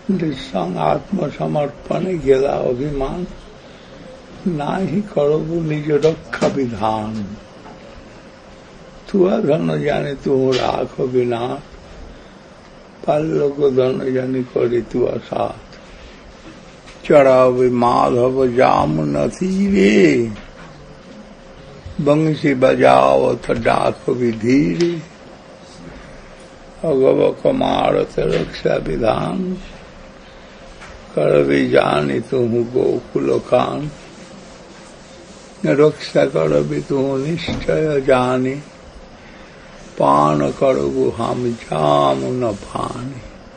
संग आत्मसमर्पण गेला अभिमान, नाही करबु निज रक्षा विधान। तुआ धन जाने तू राख विनाश, पाल्य को धन जाने करी तुआ साथ। चढ़ावे माधव जामुन तीरे, बंसी बजावत डाक विधीरे। अगव कमारत रक्षा विधान, करबी जानी तुहु गोकुल कान। रक्षा करबी तुहु निश्चय जानी, पान करबु हम जामुन पानी।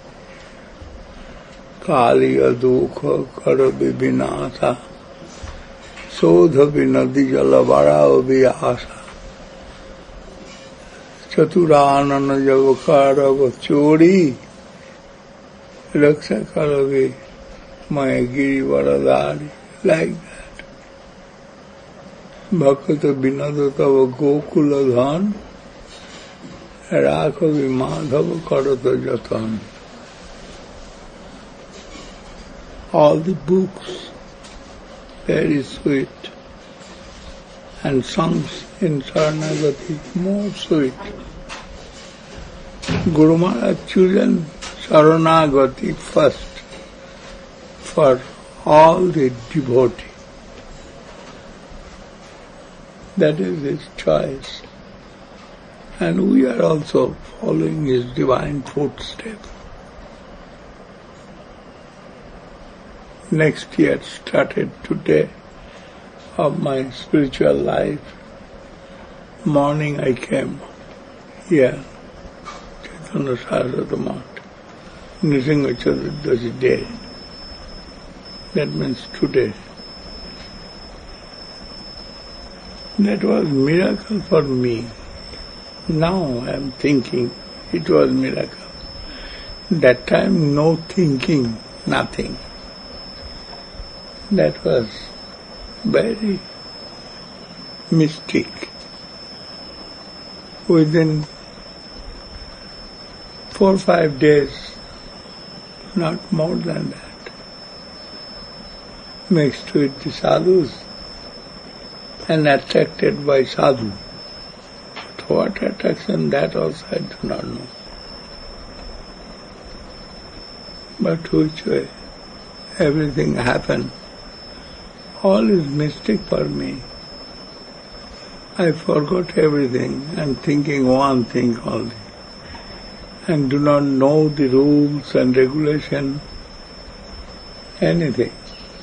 कालिय दुख करबी विनाशा, शोध नदी जल बड़ाओ भी आशा। चतुरानन जब करब चोरी, रक्षा करबी मैं गिरी वरदारी। Like that. भक्त विनोद तब गोकुल धन, राघवी माधव करत जतन। All the books very sweet, and songs in Saranagati more sweet. Guru Maharaj chosen Saranagati first for all the devotee. That is his choice. And we are also following his divine footsteps. Next year started today of my spiritual life. Morning I came here, Chaitanya Saraswati Math, Nrsimha Chaturdashi day. That means today. That was miracle for me. Now I am thinking it was miracle. That time no thinking, nothing. That was very mystic. Within 4 or 5 days, not more than that, mixed with the sadhus and attracted by sadhu. But what attraction, that also I do not know. But which way everything happened, all is mystic for me. I forgot everything and thinking one thing only, and do not know the rules and regulation, anything.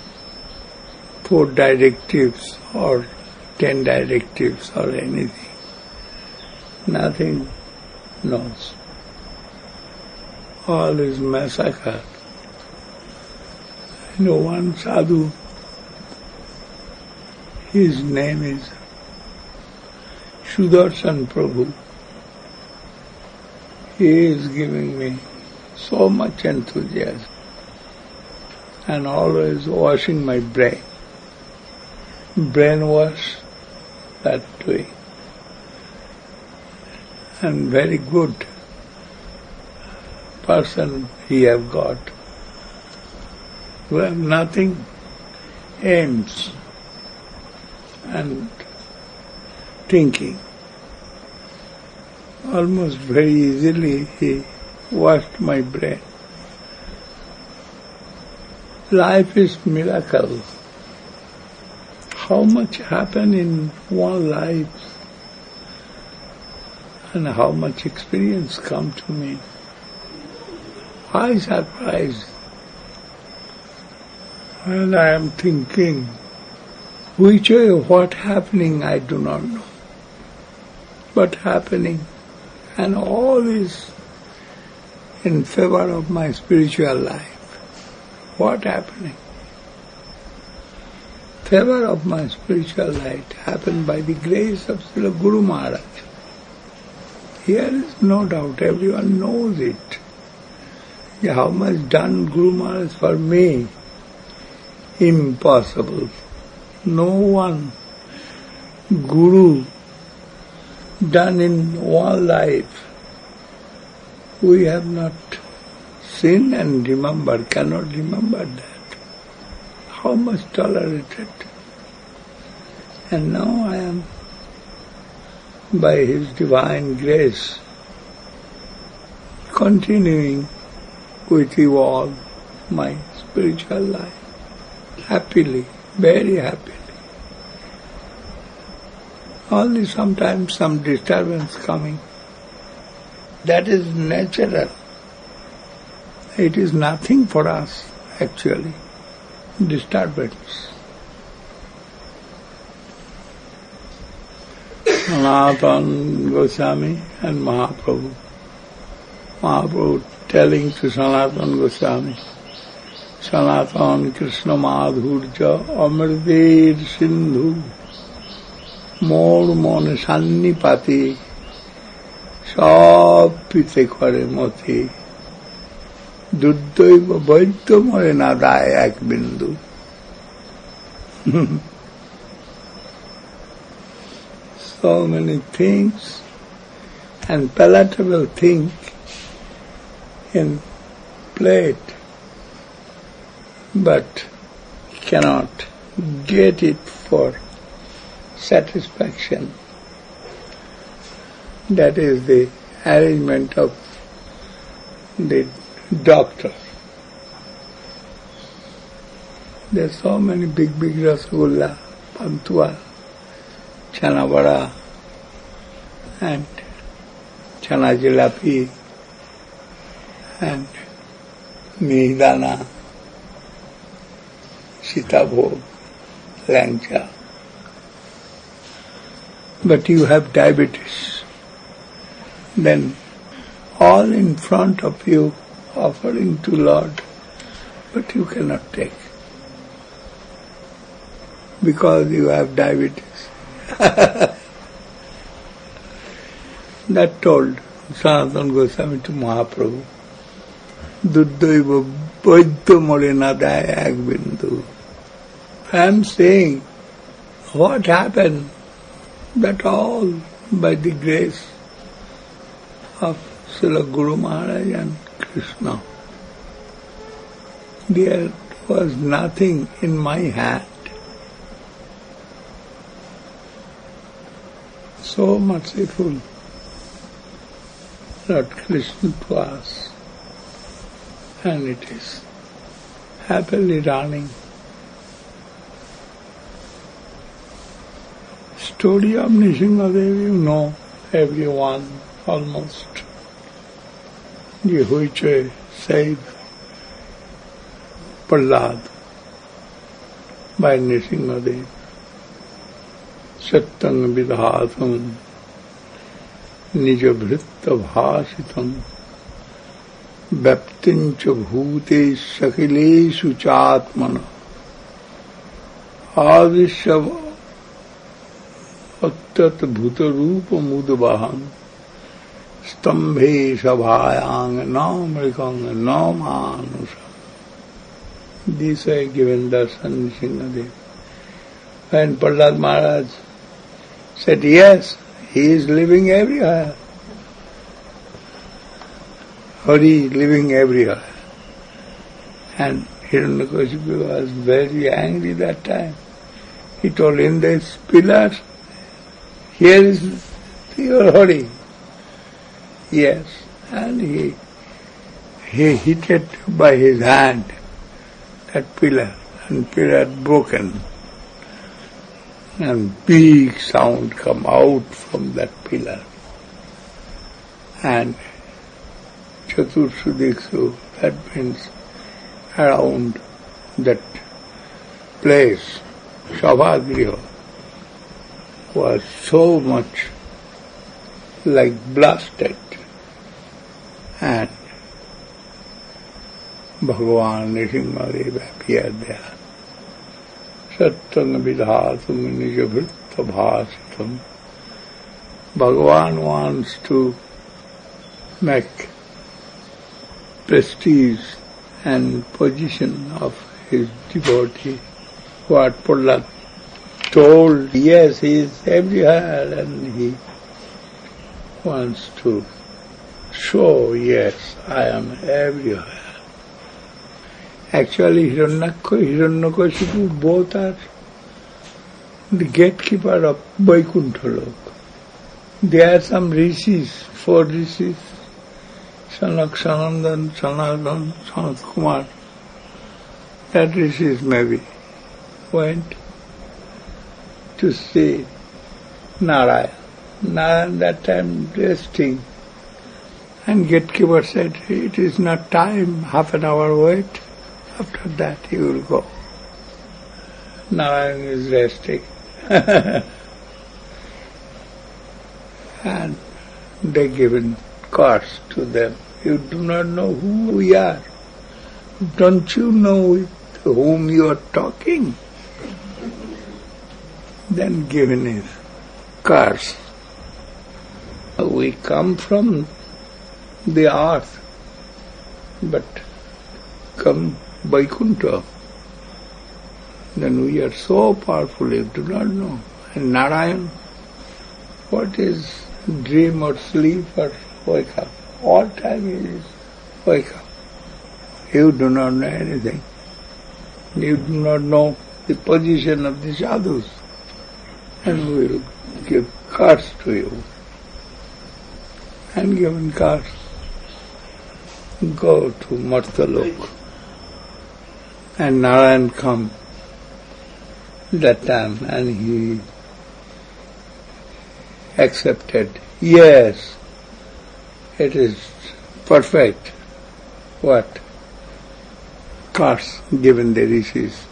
4 directives or 10 directives or anything. Nothing knows. All is massacre. I know one sadhu, his name is Sudarshan Prabhu. He is giving me so much enthusiasm and always washing my brain. Brainwash, that way. And very good person he have got, who have nothing, aims and thinking. Almost very easily he washed my brain. Life is miracle. How much happened in one life and how much experience come to me. I am surprised. And I am thinking, which way, what happening, I do not know. But happening, and all is in favor of my spiritual life. What happening? Favor of my spiritual life happened by the grace of Srila Guru Maharaj. Here is no doubt, everyone knows it. How much done Guru Maharaj for me? Impossible. No one Guru done in one life we have not seen and remember, cannot remember that. How much tolerated. And now I am, by His divine grace, continuing with you all my spiritual life, happily, very happily. Only sometimes some disturbance coming. That is natural. It is nothing for us, actually, disturbance. Sanatana Goswami and Mahaprabhu. Mahaprabhu telling to Sanatana Goswami, Sanatana Krishna Madhurja Amriter Sindhu Mor Mon Sannipati Sab Pite Kore Moti Duddaiva Vaidya More Nadaya Ek Bindu. So many things and palatable things in plate, but cannot get it for satisfaction. That is the arrangement of the doctor. There are so many big rasgulla, pantua, chana vada, and chana jalapi, and mihidana, sitabhog, langcha. But you have diabetes. Then all in front of you offering to Lord, but you cannot take because you have diabetes. That told Sanatana Goswami to Mahaprabhu, Duddaiva Vaidya More Nadaya Ek Bindu. I am saying what happened, that all by the grace of Srila Guru Maharaj and Krishna. There was nothing in my hand. So merciful Lord Krishna to us, and it is happily running. Story of Nrsimhadev, you know, everyone almost. The which saved Prahlad by Nrsimhadev. Satyam vidhatam nijabhritta bhasitam vyaptincha bhute sakileshu chatmana avisya attat bhutarupa mudvaham stambhe sabhayang namrikang namanusha. This I given darshan Nrsimhadev. When Prahlad Maharaj said, yes, he is living everywhere. Hari living everywhere. And Hiranyakashipu was very angry that time. He told him, this pillar, here is your Hari. Yes. And he hit it by his hand, that pillar, and pillar broken. And big sound come out from that pillar. And Chaturshudiksu, that means around that place, Sabhagriha, was so much like blasted. And Bhagavan Nrsimhadev appeared there. Satyam vidhatum nijabhritta bhasitam. Bhagavan wants to make prestige and position of his devotee. What Prahlad told, yes, he is everywhere, and he wants to show, yes, I am everywhere. Actually, Hiranyakashipu, both are the gatekeeper of Vaikuntha Lok. There are some rishis, 4 rishis, Sanak, Sanandan, Sanatan, Sanat Kumar. That rishis maybe went to see Narayan. Narayan that time resting. And gatekeeper said, it is not time, half an hour wait. After that he will go. Narayan is resting. And they given cards to them. You do not know who we are. Don't you know with whom you are talking? Then given his cards. We come from the earth, but come Vaikuntha. Then we are so powerful, you do not know. And Narayan, what is dream or sleep or wake up? All time he is wake up. You do not know anything. You do not know the position of the sadhus. And we will give cards to you. And given cards, go to Martalok. And Narayan come that time and he accepted, yes, it is perfect. What? Cards given the rishis.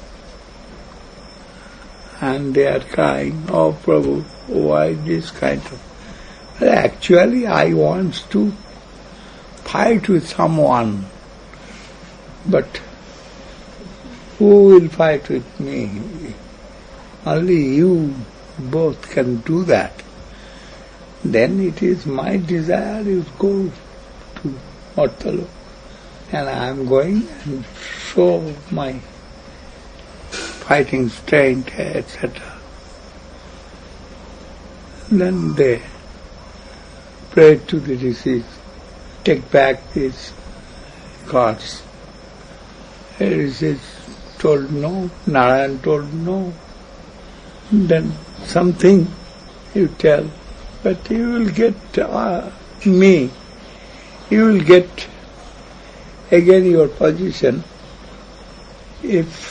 And they are crying, oh Prabhu, why this kind of... Well, actually I want to fight with someone, but who will fight with me? Only you both can do that. Then it is my desire you go to Martalok, and I am going and show my fighting strength, etc. Then they prayed to the rishis, take back these cards. The rishis told no, Narayan told no. Then something you tell, but you will get me, you will get again your position if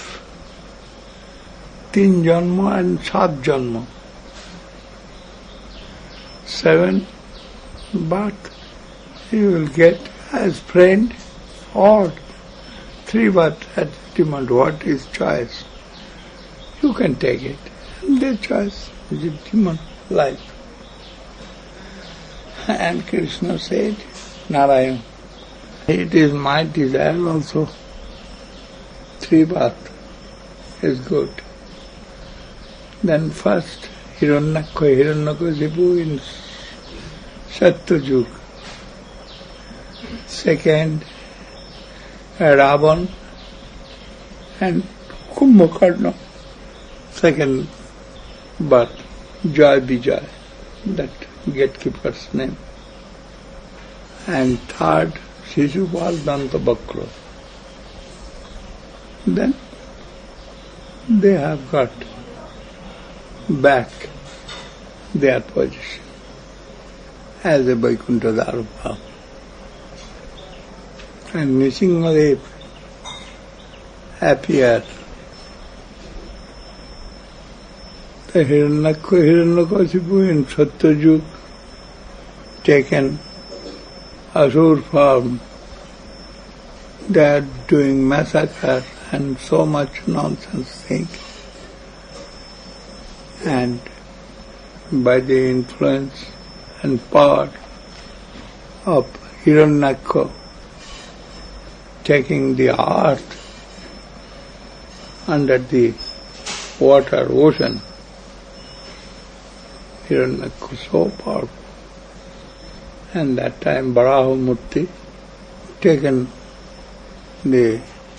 3 janma and 7 janma, 7 birth you will get as friend or 3 birth at demand. What is choice? You can take it. Their choice is demand life. And Krishna said, Narayan, it is my desire also. 3 birth is good. Then first Hiranyakashipu in Satyajug. Second Ravan and Kumbhakarna. Second birth, Jai Vijay, that gatekeeper's name. And third, Shishupal Dantavakra. Then they have got back their position as a Vaikuntha Dharma. And Nrsimhadev appeared. The Hiranyakashipu in Satyajug taken Asur form. They are doing massacre and so much nonsense thing. And by the influence and power of Hiranyaka taking the earth under the water, ocean, Hiranyaka so powerful. And that time Varaha Murti taken the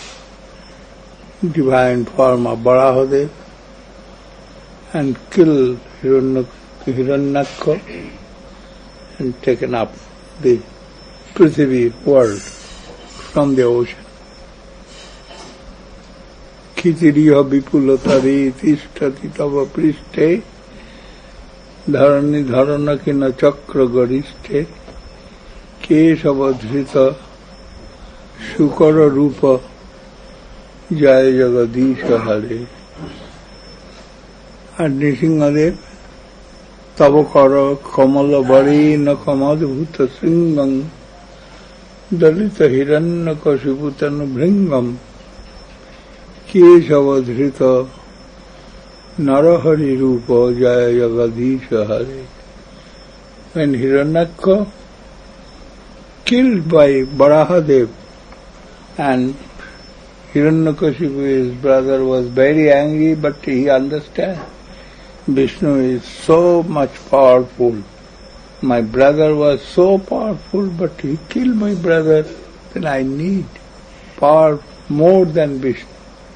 divine form of Varahadev and killed Hiranyaka and taken up the Prithvi world from the ocean. Khitiriya vipulotari tishtati tava prishte dharani dharanakina chakra garishte kesavadhrita shukara rupa jaya jagadisha hare. And Nrsimhadev Tavakara Kamala Varena Kamadbhuta Sringam Dalita Hiranya Kashiputana Bhringam Kesavadhrita Narahari Rupa Jaya Jagadisha Hare. When Hiranyaka killed by Varahadev and Hiranyakashipu, his brother, was very angry, but he understands Vishnu is so much powerful. My brother was so powerful, but he killed my brother, then I need power more than Vishnu.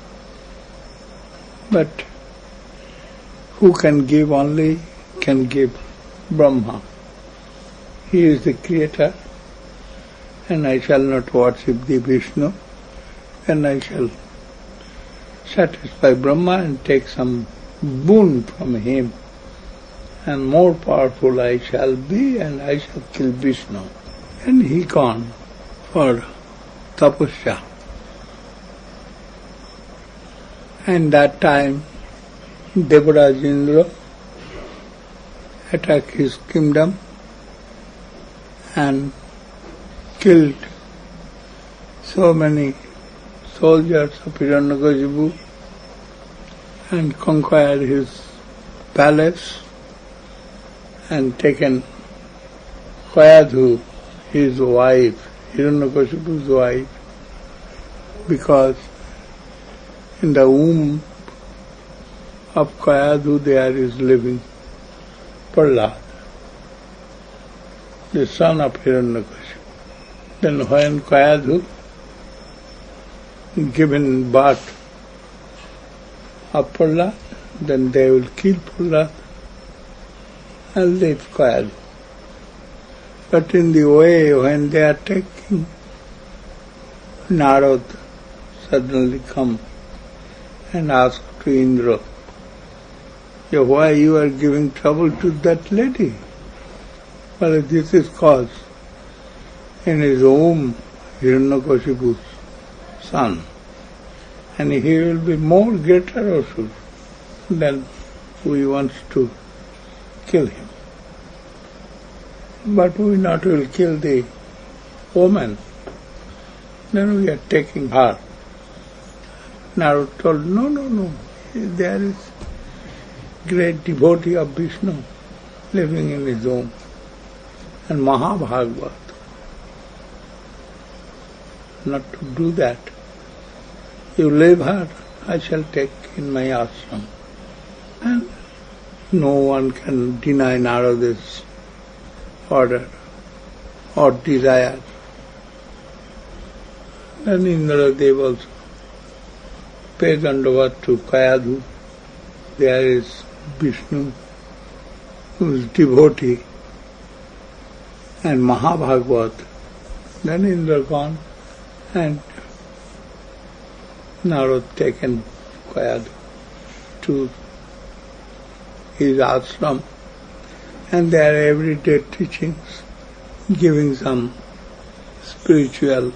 But who can give only can give Brahma. He is the creator, and I shall not worship the Vishnu, and I shall satisfy Brahma and take some boon from him, and more powerful I shall be, and I shall kill Vishnu. And he gone for tapasya. And that time Devaraj Indra attacked his kingdom and killed so many soldiers of Hiranyakashipu and conquered his palace and taken Kayadhu, his wife, Hiranyakashipu's wife, because in the womb of Kayadhu there is living Prahlad, the son of Hiranyakashipu. Then when Kayadhu given birth of Prahlad, then they will kill Prahlad and leave Kayadhu. But in the way when they are taking, Narad suddenly come and ask to Indra, why you are giving trouble to that lady? Well, this is cause in his womb Hiranyakashipu's son, and he will be more greater also than we want to kill him. But we not will kill the woman, then we are taking her. Narad told, no, there is great devotee of Vishnu living in his home, and Mahabhagavat. Not to do that. You leave her, I shall take in my ashram. And no one can deny Narada's order or desire. Then Indradev also paid dandavat to Kayadhu. There is Vishnu, who is devotee, and Mahabhagavat. Then Indra gone, and Narad taken Kayadhu to his ashram, and there are everyday teachings, giving some spiritual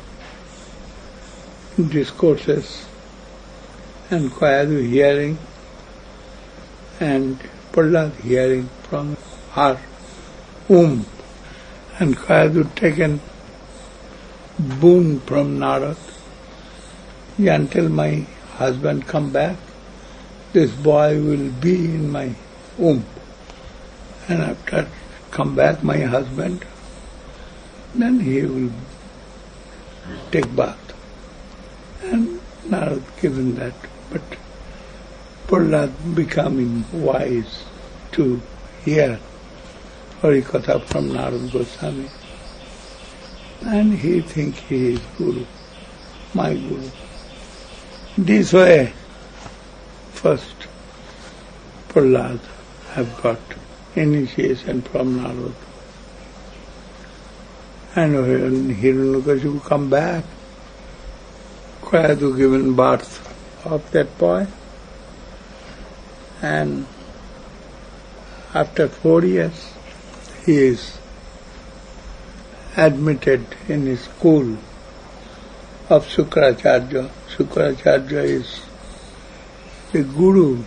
discourses, and Kayadhu hearing, and Prahlad hearing from her womb, and Kayadhu taken boon from Narad. Until my husband come back, this boy will be in my womb. And after come back my husband, then he will take bath. And Narad given that. But Prahlad becoming wise to hear Harikatha from Narad Goswami. And he think he is Guru, my Guru. This way, first Prahlad have got initiation from Narad. And when Hiranyakashipu come back, Kayadhu given birth of that boy. And after 4 years, he is admitted in his school of Sukracharya. Sukracharya is the guru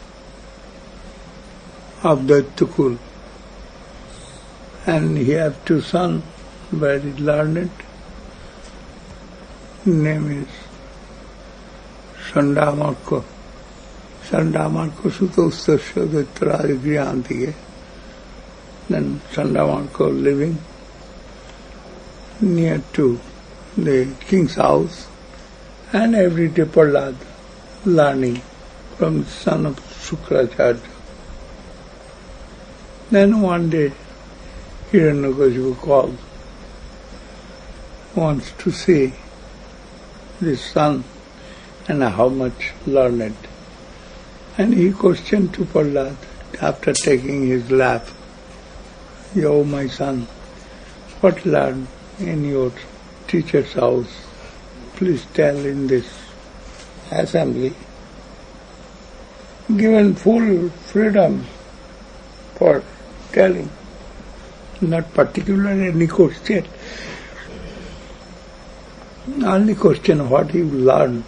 of Daityakul. And he has 2 sons, very learned. Name is Sandamarko. Sandamarko Sutostasya Daityaraj Grihantige. Then Sandamarko living near to the king's house, and every day Prahlad learning from the son of Sukracharya. Then one day Hiranyakashipu called, wants to see this son and how much learned. And he questioned to Prahlad after taking his lap, "Oh my son, what learned in your teacher's house? Please tell in this assembly." Given full freedom for telling, not particularly any question. Only question what you learned.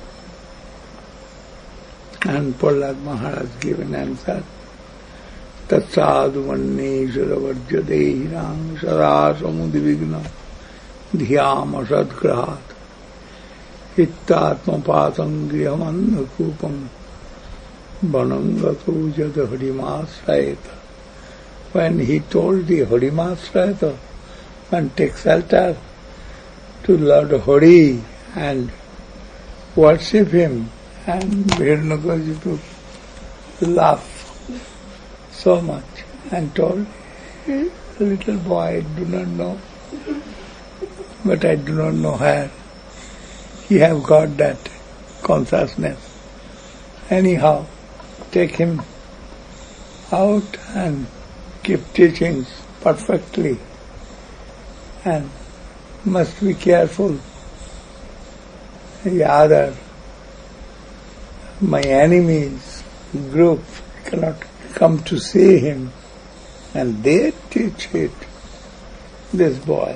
And Prahlad Maharaj gave an answer. Tatsadu mannesara varjadehirang sada samudivigna dhyama sadgrahat hittatma patangriyam annakupam vanangato jad harimasrayata. When he told the Harimasrayata, one takes altar to Lord Hari and worship him, and Hiranyakashipu laughed so much and told, "Little boy, I do not know, but I do not know where he have got that consciousness. Anyhow, take him out and keep teachings perfectly, and must be careful. The other, my enemies group cannot come to see him, and they teach it, this boy,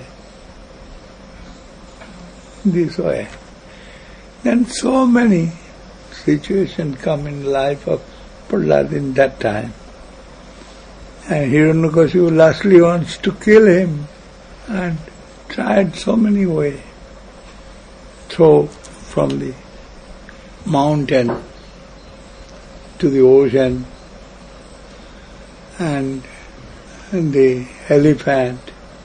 this way." Then so many situations come in the life of Prahlad in that time. And Hiranyakashipu lastly wants to kill him, and tried so many ways. Throw from the mountain to the ocean, and the elephant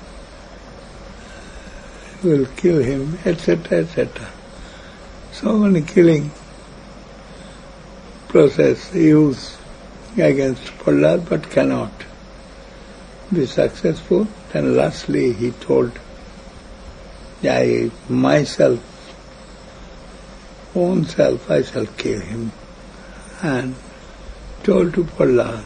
will kill him, etc., etc. So many killing process used against Prahlad, but cannot be successful. Then lastly he told, "I myself, own self, I shall kill him," and told to Prahlad.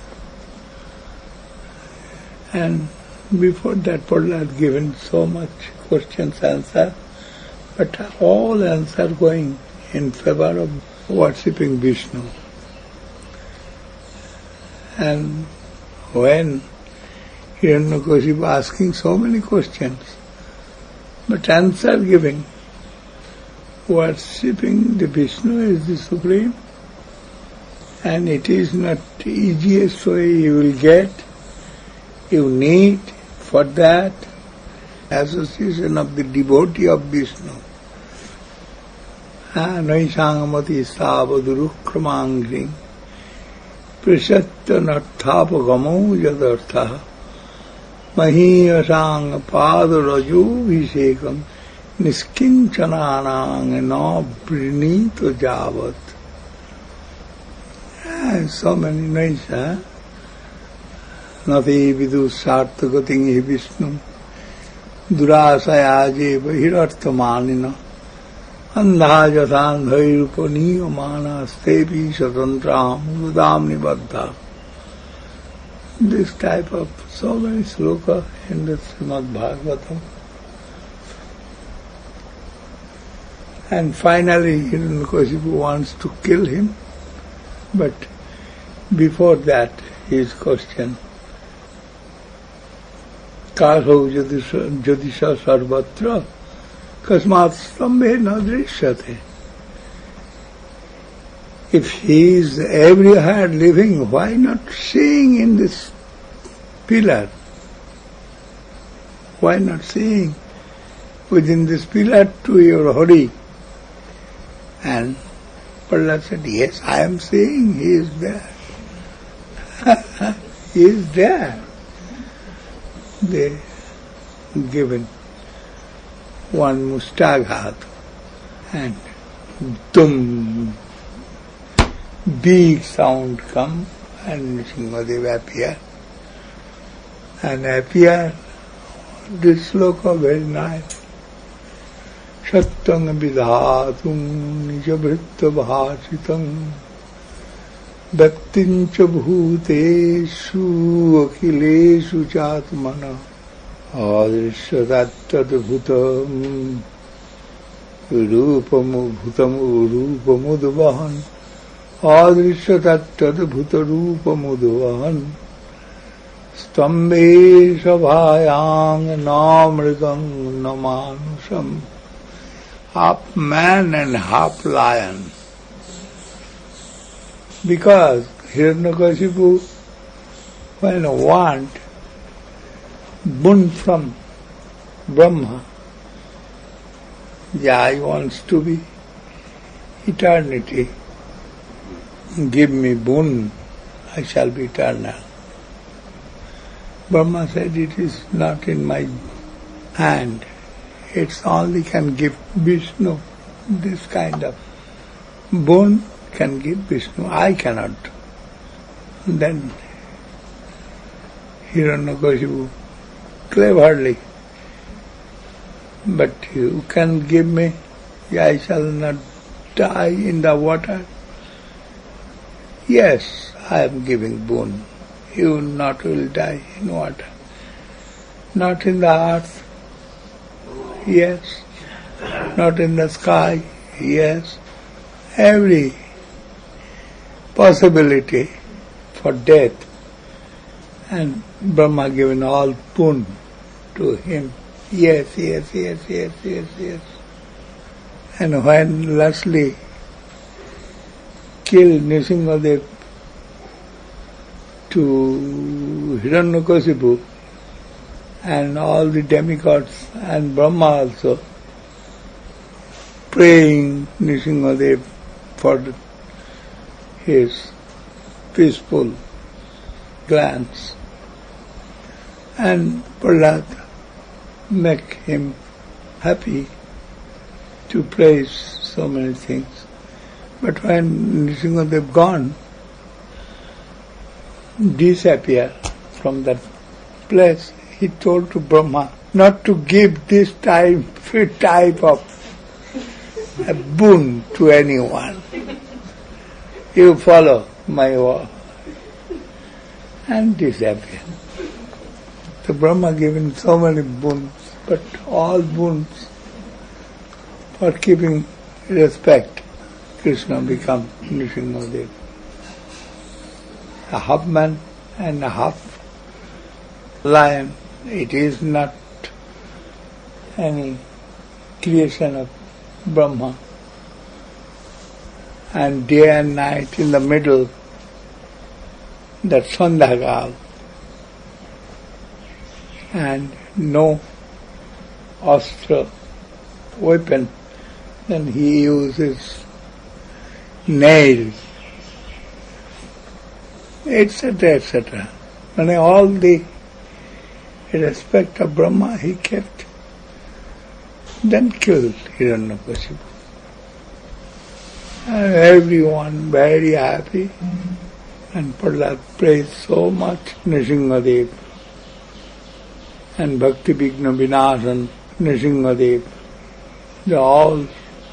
And before that Prahlad given so much questions answer, but all answer going in favor of worshipping Vishnu. And when Hiranyakashipu asking so many questions, but answer giving, worshipping the Vishnu is the supreme, and it is not the easiest way you will get. You need for that association of the devotee of Vishnu. Naisangamati savadurukramangri prasatya narthapagamo yadartha mahiyasang padarajubhisekam niskinchananang na prinito javat. So many naisa. Nati vidu sarthagating Vishnu durasaya bahirarthamanina andhajathandhairupaniya stepi satantram udam nibaddha. This type of so many sloka in the Srimad Bhagavatam. And finally Hiranyakashipu wants to kill him, but before that his question, Karho Jadisha Sarvatra Kasmat Stambhe na Drishyate. If he is everywhere living, why not seeing in this pillar? Why not seeing within this pillar to your Hari? And Prahlad said, yes, I am seeing, he is there. He is there. They given one mustaghat and dum, big sound come and Nrsimhadev appear. And appear, this sloka very nice. Satyam vidhatum nijavritta bhasitam Bhaktincha bhuteshu akhileshu chatmana adrishyatattadbhutam rupamudvahan adrishyatattadbhutarupamudvahan stambhe sabhayang namridam namanusam. Half man and half lion. Because Hiranyakashipu, when want boon from Brahma, Jai wants to be eternity. Give me boon, I shall be eternal. Brahma said, it is not in my hand. It's only can give Vishnu this kind of boon can give Vishnu. I cannot. Then Hiranyakashipu cleverly, but you can give me, I shall not die in the water. Yes, I am giving boon. You not will die in water. Not in the earth. Yes. Not in the sky. Yes. Every possibility for death. And Brahma given all boon to him. Yes. And when lastly killed Nrsimhadev to Hiranyakashipu and all the demigods and Brahma also praying Nrsimhadev for his peaceful glance. And Prahlad make him happy to praise so many things. But when Nrsimhadev gone, disappear from that place, he told to Brahma not to give this type of a boon to anyone. You follow my word. And disappear. The Brahma given so many boons, but all boons for keeping respect. Krishna become Nrsimhadev. A half man and a half lion. It is not any creation of Brahma. And day and night in the middle, that Sandhagal, and no astra, weapon, then he uses nails, etc. And all the respect of Brahma he kept, then killed Hiranyakashipu. And everyone very happy, and Prahlad praised so much Nrsimhadev and Bhakti Vigna Vinasan Nrsimhadev. The all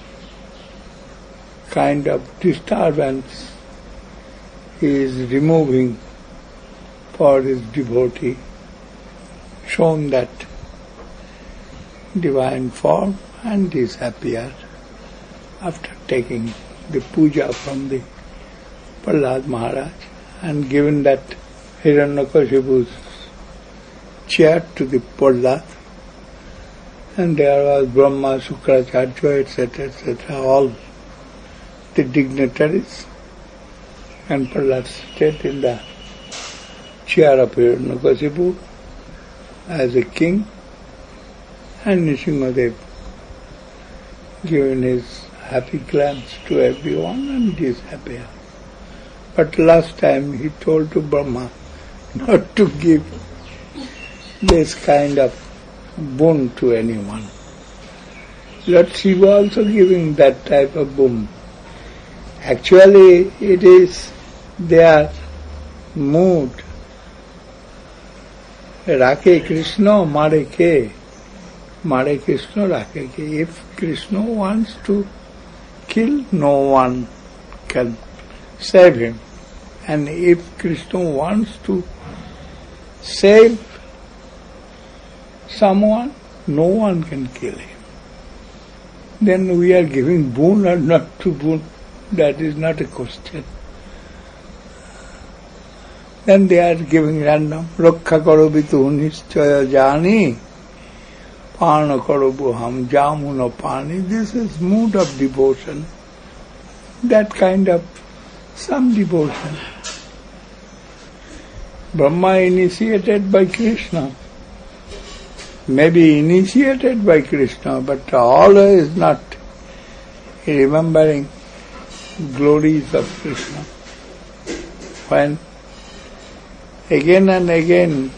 kind of disturbance he is removing for his devotee, shown that divine form and disappear. after taking the puja from the Prahlad Maharaj and given that Hiranyakashipu's chair to the Prahlad, and there was Brahma, Shukracharya, etc., all the dignitaries, and Prahlad sat in the chair of Hiranyakashipu as a king, and Nrsimhadev giving his happy glance to everyone and he is happy. But last time he told to Brahma not to give this kind of boon to anyone. Lord Shiva also giving that type of boon. Actually it is their mood. Rakhe Krishna, Mare Ke. Mare Krishna, Rakhe Ke. If Krishna wants to kill, no one can save him. And if Krishna wants to save someone, no one can kill him. Then we are giving boon or not to boon, that is not a question. Then they are giving random, Rakkha karo bitu nischaya jani, Pana karo buham jamuna pani. This is mood of devotion. That kind of some devotion. Brahma initiated by Krishna, maybe initiated by Krishna, but always not remembering glories of Krishna. When again and again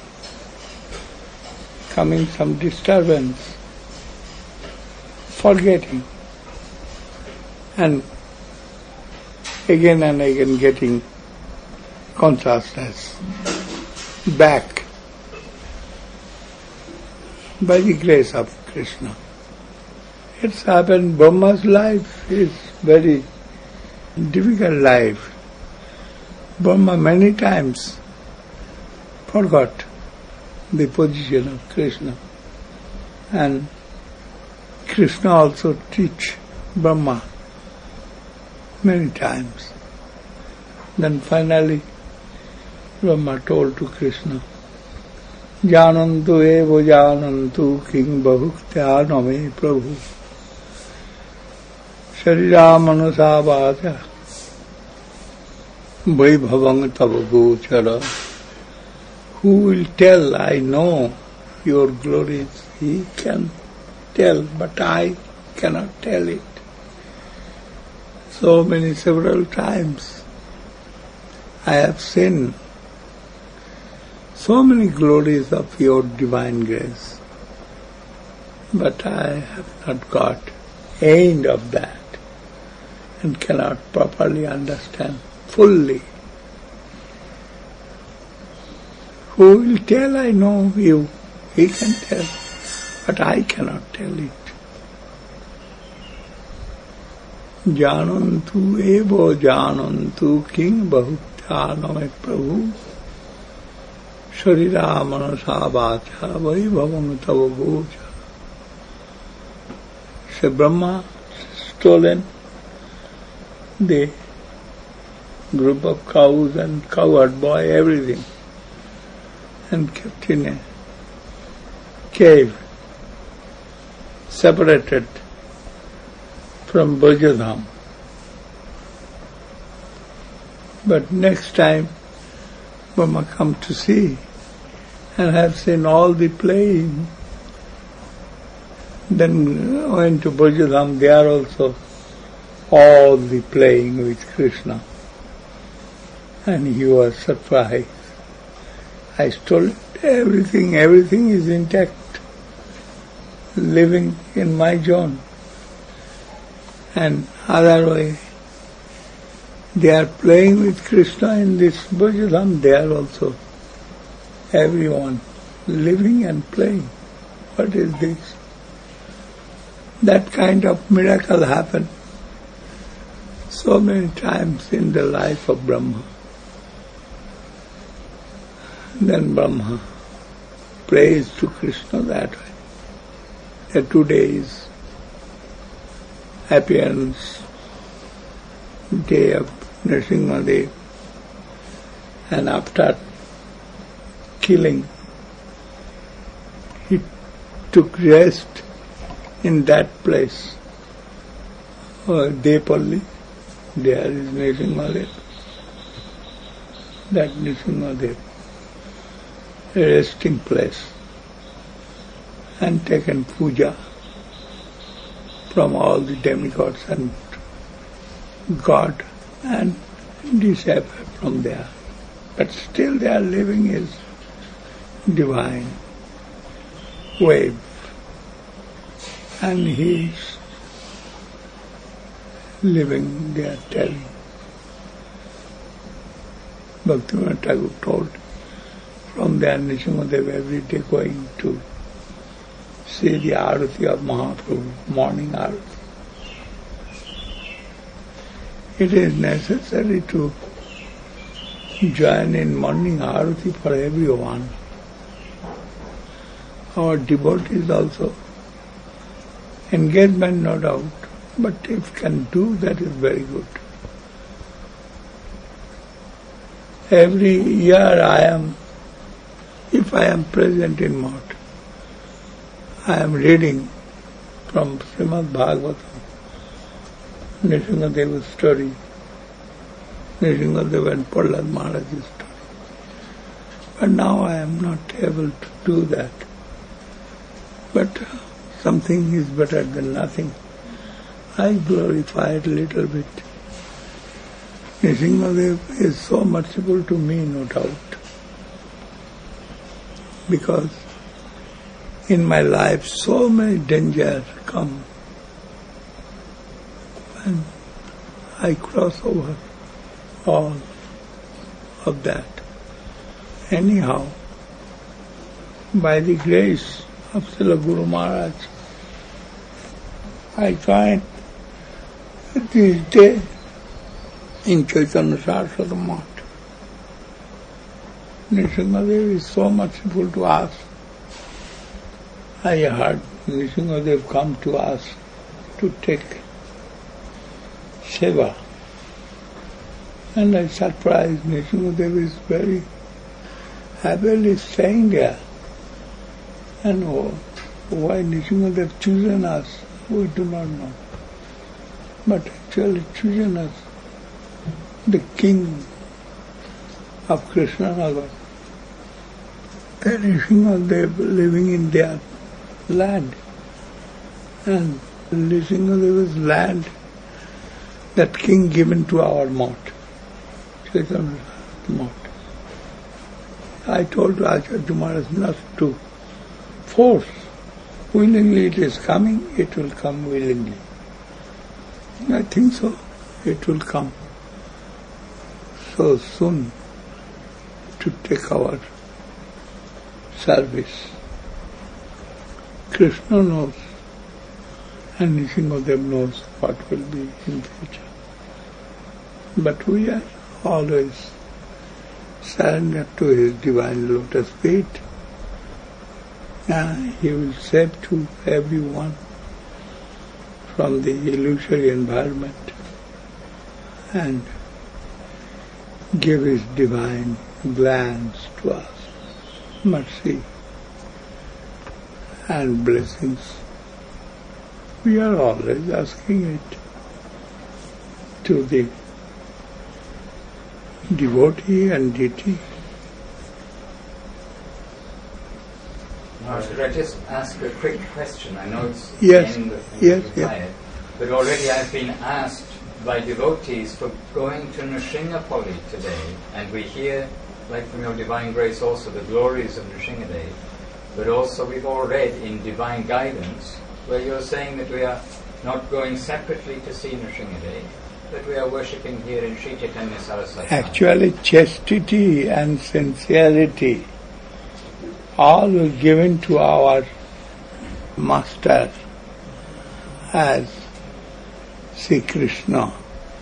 coming some disturbance, forgetting, and again getting consciousness back by the grace of Krishna. It's happened. Brahma's life is very difficult life. Brahma many times forgot the position of Krishna, and Krishna also teach Brahma many times. Then finally Brahma told to Krishna, Janantu evo janantu king bahuktyāname prabhu Sharira manusa vāca vaibhavang tava gochara. Who will tell? I know your glories. He can tell, but I cannot tell it. So many, several times I have seen so many glories of your divine grace, but I have not got end of that and cannot properly understand fully. Who will tell? I know you. He can tell, but I cannot tell it. Janantu evo janantu king bahutyaname prabhu Sharira manasa vacha vaibhavam tava gocha. So Brahma stolen the group of cows and cowherd boy, everything, and kept in a cave, separated from Brajadham. But next time Brahma come to see and have seen all the playing, then went to Brajadham, there also all the playing with Krishna. And he was surprised. I told everything is intact, living in my zone. And other way, they are playing with Krishna in this Brajadham, they are also everyone living and playing. What is this? That kind of miracle happened so many times in the life of Brahma. Then Brahma prays to Krishna that way. That today is appearance day of Nrsimhadev, and after killing, he took rest in that place, Depalli. There is Nrsimhadev. That Nrsimhadev, a resting place, and taken puja from all the demigods and God, and disappear from there. But still they are living his divine wave. And he is living, they are telling. Bhaktivinoda Thakur told, from there Nrsimhadev every day going to see the Arati of Mahaprabhu, morning Arati. It is necessary to join in morning Arati for everyone. Our devotees also. Engagement, no doubt, but if can do, that is very good. Every year if I am present in Math, I am reading from Srimad Bhagavatam, Nrsimhadeva's story, Nrsimhadev and Prahlad Maharaj's story. But now I am not able to do that. But something is better than nothing. I glorify it a little bit. Nrsimhadev is so merciful to me, no doubt. Because in my life so many dangers come and I cross over all of that. Anyhow, by the grace of Srila Guru Maharaj, I find this day in Chaitanya Saraswati Math, Nrsimhadev is so merciful to us. I heard Nrsimhadev come to us to take seva. And I surprised Nrsimhadev is very happily staying there. And why Nrsimhadev chosen us, we do not know. But actually chosen us, the king of Krishna Nagar. Nrsimhadev living in their land. And Nrsimhadev's land, that king given to our Math, Chaitanya Math. I told Acharya Maharaj not to force. Willingly it is coming, it will come willingly. I think so, it will come so soon to take our service. Krishna knows and Nrsimhadev knows what will be in future. But we are always surrendered to his divine lotus feet. He will save to everyone from the illusory environment and give his divine glance to us, mercy and blessings. We are always asking it to the devotee and deity. Now, should I just ask a quick question? I know it's yes, the end of yes. But already I've been asked by devotees for going to Nrsimhapalli today, and we hear, like from your divine grace also, the glories of Nrsimhadev, but also we've all read in Divine Guidance where you're saying that we are not going separately to see Nrsimhadev, but we are worshipping here in Sri Chaitanya Saraswati. Actually, chastity and sincerity all were given to our Master as Sri Krishna.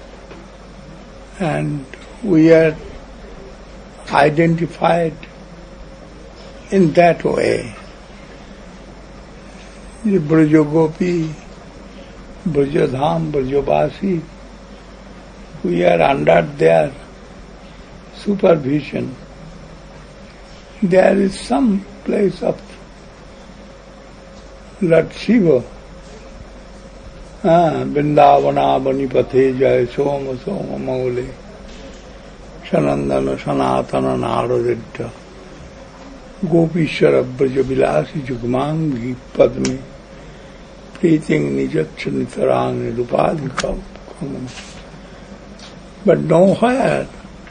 And we are identified in that way. The Brajagopi Brajadham, Brajavasi, we are under their supervision. There is some place of Lord Shiva, Vrindavana Banipathe Jaya Soma Soma Maule, Sanandana Sanatana Naradita, Gopishara Brajavilasi Jugmangi Padme, Preeting Nijachanitharang Rupadikam. But nowhere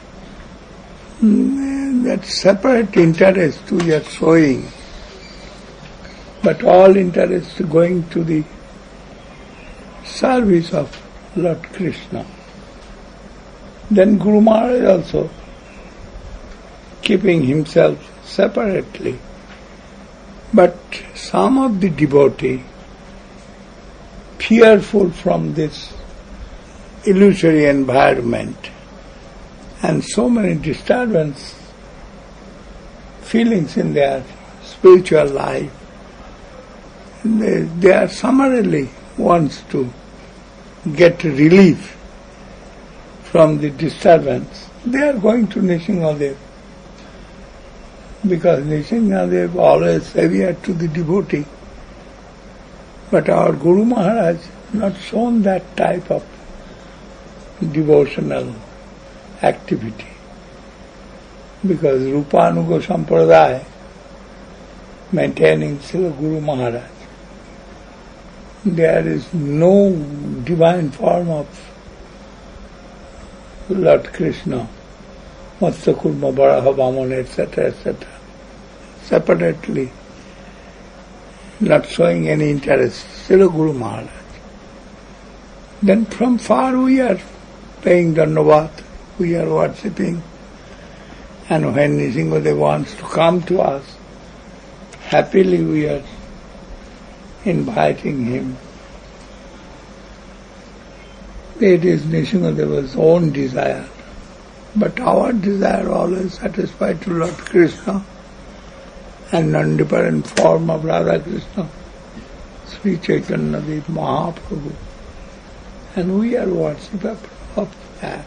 that separate interest we are showing, but all interest going to the service of Lord Krishna. Then Guru Maharaj also keeping himself separately. But some of the devotee, fearful from this illusory environment and so many disturbance feelings in their spiritual life, they are summarily wants to get relief from the disturbance. They are going to Nrsimhadev because Nrsimhadev always savior to the devotee. But our Guru Maharaj not shown that type of devotional activity. Because Rupanuga Sampradaya, maintaining Srila Guru Maharaj, there is no divine form of Lord Krishna, Matsya Kurma Varaha Vamana, etc., separately, not showing any interest, Srila Guru Maharaj. Then from far we are paying Dandavat, we are worshipping, and when Nrsimhadev wants to come to us, happily we are inviting him. It is Nrsimhadeva's own desire, but our desire always satisfied to Lord Krishna and non-different form of Radha Krishna, Sri Chaitanya Dev Mahaprabhu, and we are worshippers of that.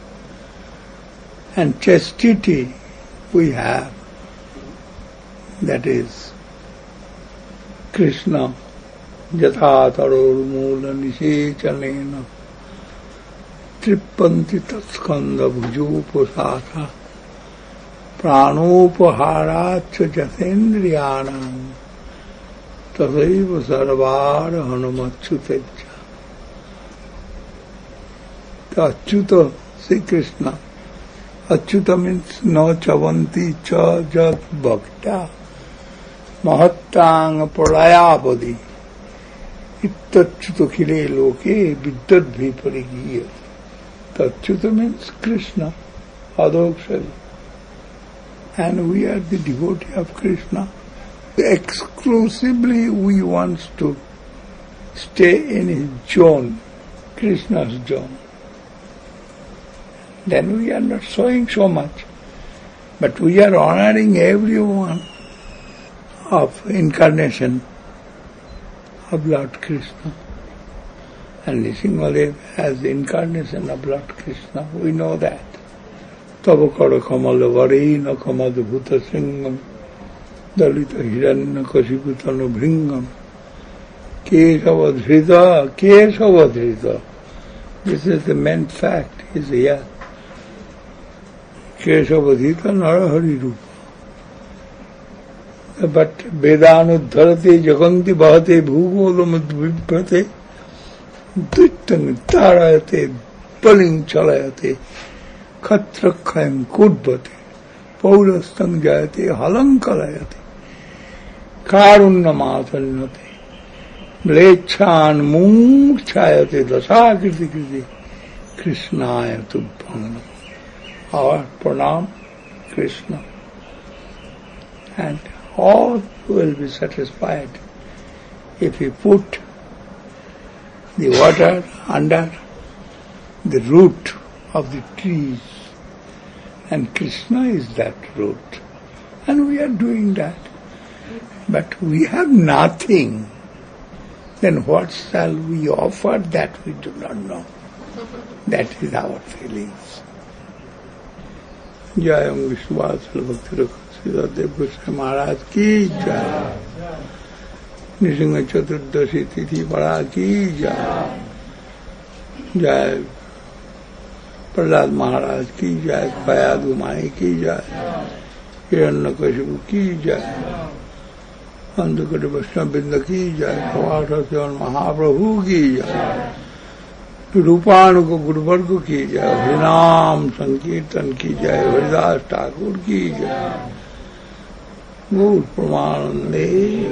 And chastity we have, that is Krishna, Jatha Taror Mula Nishechanena, Trippanti Tatskanda Bhujupasatha, Pranopaharacha Jatendriyanam, Tasaiva Sarvara Hanumachyuteja. The Achyuta, Sri Krishna. Achyuta means no chavanti cha jat bhakta mahattang pralayapadi ittachyuta khile loke vidyat viparigiyat. Achyuta means Krishna, Adokshari. And we are the devotee of Krishna. Exclusively we want to stay in his zone, Krishna's zone. Then we are not showing so much, but we are honoring everyone of incarnation of Lord Krishna. And Nrsimhadev has the incarnation of Lord Krishna, we know that. Tavakara kamala varena kamadbhuta singam dalita hiranya kasiputana bhringam kesavadhrita. This is the main fact, is here. Kesavadhita Narahari Rupa. But Vedanudharate Jaganti Bhate Bhugolamudviprate Drittam Tarayate Paling Chalayate Khatrakhayam Kudbate Paurastang Jayate Halankalayate Karunnamathannate Mlechan Mungchayate Dasakirti Kriti Krishnaya Tubhangam. Our pranam, Krishna, and all will be satisfied if we put the water under the root of the trees, and Krishna is that root, and we are doing that. But we have nothing. then what shall we offer, that we do not know. That is our feelings. जय ओम विश्वास भक्ति देव गोस्वामी महाराज की जय। नृसिंह चतुर्दशी तिथि बड़ा की जय। जय प्रहलाद महाराज की जय। कयादु माई की जय। हिरण्यकशिपु की जय। अंधकूट वैष्णव बिंद की जय। प्रवास महाप्रभु की जय। रूपाणु को गुरुवर्ग की जय। हरिनाम संकीर्तन की जय। हरिदास ठाकुर की जय। गौर प्रमानंदे।